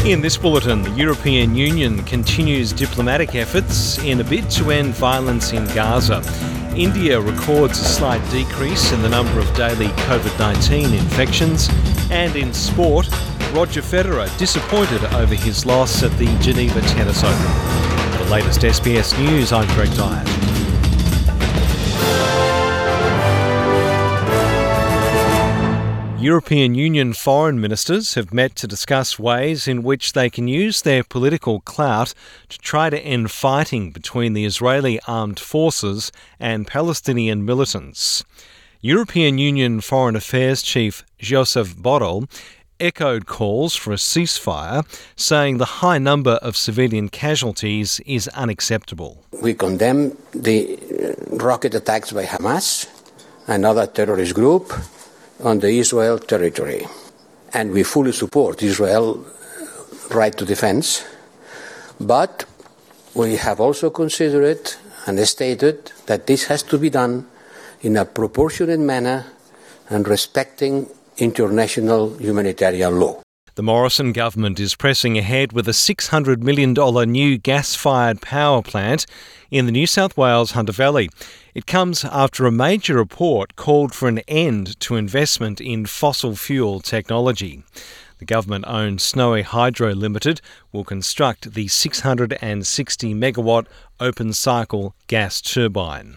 In this bulletin, the European Union continues diplomatic efforts in a bid to end violence in Gaza. India records a slight decrease in the number of daily COVID-19 infections. And in sport, Roger Federer disappointed over his loss at the Geneva Tennis Open. For the latest SBS News, I'm Greg Dyatt. European Union foreign ministers have met to discuss ways in which they can use their political clout to try to end fighting between the Israeli armed forces and Palestinian militants. European Union Foreign Affairs Chief Josep Borrell echoed calls for a ceasefire, saying the high number of civilian casualties is unacceptable. We condemn the rocket attacks by Hamas, another terrorist group, on the Israel territory. And we fully support Israel's right to defense. But we have also considered and stated that this has to be done in a proportionate manner and respecting international humanitarian law. The Morrison government is pressing ahead with a $600 million new gas-fired power plant in the New South Wales Hunter Valley. It comes after a major report called for an end to investment in fossil fuel technology. The government-owned Snowy Hydro Limited will construct the 660-megawatt open-cycle gas turbine.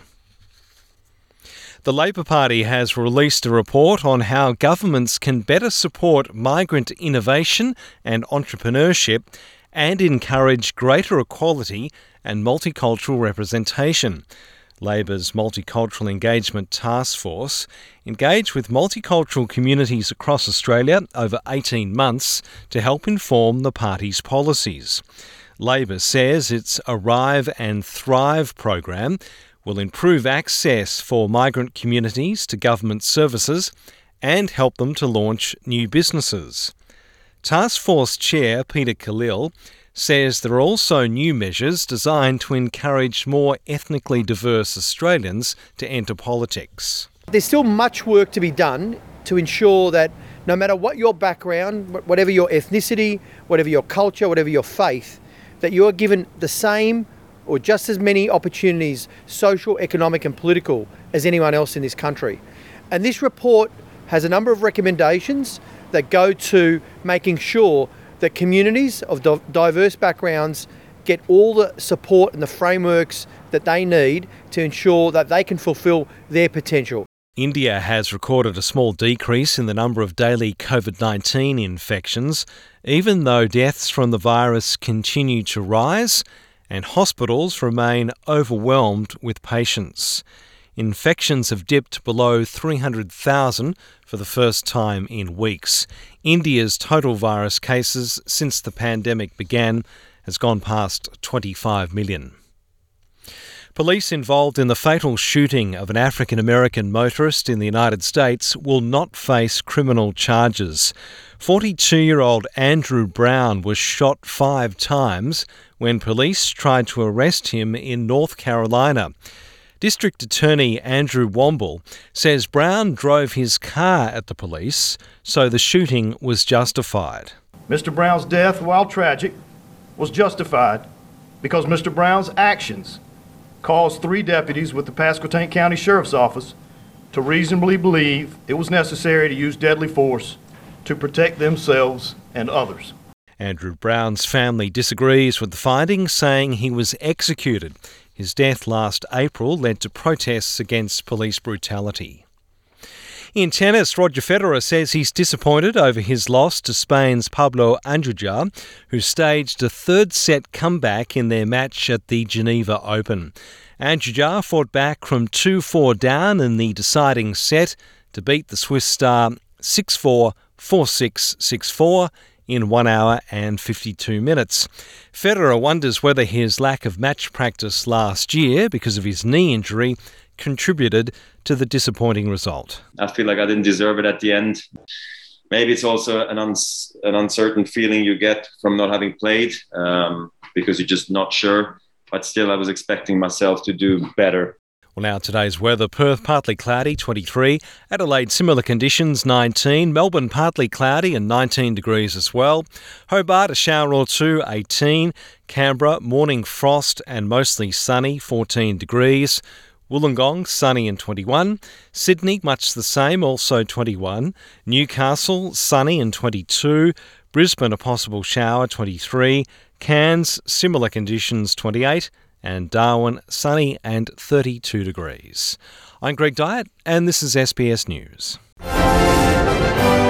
The Labor Party has released a report on how governments can better support migrant innovation and entrepreneurship and encourage greater equality and multicultural representation. Labor's Multicultural Engagement Task Force engaged with multicultural communities across Australia over 18 months to help inform the party's policies. Labor says its Arrive and Thrive program will improve access for migrant communities to government services and help them to launch new businesses. Task Force Chair Peter Khalil says there are also new measures designed to encourage more ethnically diverse Australians to enter politics. There's still much work to be done to ensure that no matter what your background, whatever your ethnicity, whatever your culture, whatever your faith, that you are given the same or just as many opportunities, social, economic and political, as anyone else in this country. And this report has a number of recommendations that go to making sure that communities of diverse backgrounds get all the support and the frameworks that they need to ensure that they can fulfil their potential. India has recorded a small decrease in the number of daily COVID-19 infections, even though deaths from the virus continue to rise and hospitals remain overwhelmed with patients. Infections have dipped below 300,000 for the first time in weeks. India's total virus cases since the pandemic began has gone past 25 million. Police involved in the fatal shooting of an African-American motorist in the United States will not face criminal charges. 42-year-old Andrew Brown was shot 5 times when police tried to arrest him in North Carolina. District Attorney Andrew Womble says Brown drove his car at the police, so the shooting was justified. Mr. Brown's death, while tragic, was justified because Mr. Brown's actions caused 3 deputies with the Pasquotank County Sheriff's Office to reasonably believe it was necessary to use deadly force to protect themselves and others. Andrew Brown's family disagrees with the findings, saying he was executed. His death last April led to protests against police brutality. In tennis, Roger Federer says he's disappointed over his loss to Spain's Pablo Andujar, who staged a third-set comeback in their match at the Geneva Open. Andujar fought back from 2-4 down in the deciding set to beat the Swiss star 6-4, 4-6, 6-4 in 1 hour and 52 minutes. Federer wonders whether his lack of match practice last year because of his knee injury contributed to the disappointing result. I feel like I didn't deserve it at the end. Maybe it's also an uncertain feeling you get from not having played because you're just not sure. But still, I was expecting myself to do better. Well, now today's weather. Perth partly cloudy, 23. Adelaide similar conditions, 19. Melbourne partly cloudy and 19 degrees as well. Hobart a shower or two, 18. Canberra morning frost and mostly sunny, 14 degrees. Wollongong sunny and 21. Sydney much the same, also 21. Newcastle sunny and 22. Brisbane a possible shower, 23. Cairns similar conditions, 28. And Darwin sunny and 32 degrees. I'm Greg Dyett and this is SBS News.